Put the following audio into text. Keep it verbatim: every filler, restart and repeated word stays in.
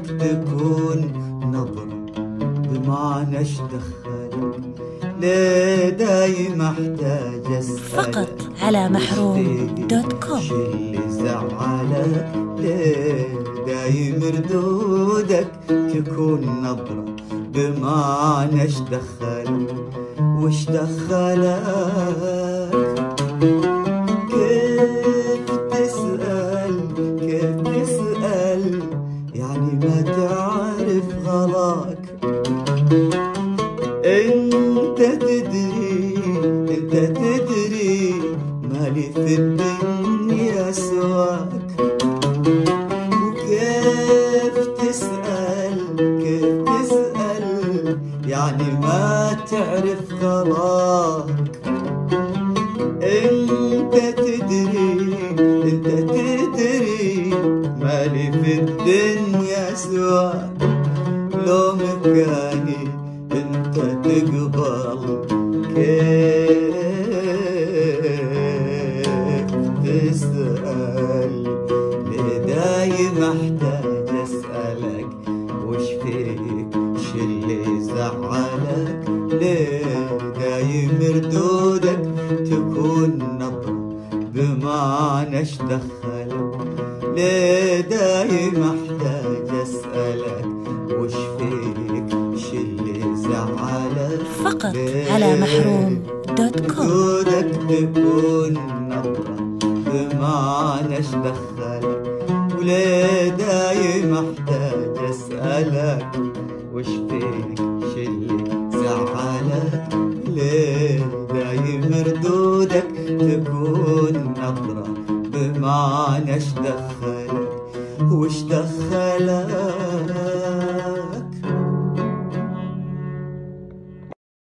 تكون نظرة بمعنى ايش دخلك؟ ليه دايم احتاج اسألك فقط على محروم دوت كوم. شو اللي زعلك؟ ليه دايم ردودك تكون نظرة بمعنى ايش دخلك؟ وش دخلك؟ كيف تسأل كيف تسأل يعني ما تعرف غلاك؟ انت تدري انت تدري مالي في الدنيا سواك. وكيف تسأل كيف تسأل يعني ما تعرف غلاك؟ انت تدري انت تدري مالي في الدنيا سواك. لو مكاني انت تقبل كيف تسأل؟ ليه دايم احتاج اسألك وش فيك شو اللي زعلك؟ ليه دايم ردودك تكون نظرة بمعنى ايش دخلك؟ ليه دايم احتاج اسألك وش فيك شو اللي زعلك؟ فقط على محروم دوت كوم. ردودك تكون نظرة بمعنى ايش دخلك؟ وليه دايم احتاج اسألك وش فيك شو اللي زعلك؟ ليه دايم ردودك تكون نظرة بمعنى ايش دخلك؟ وش دخلك؟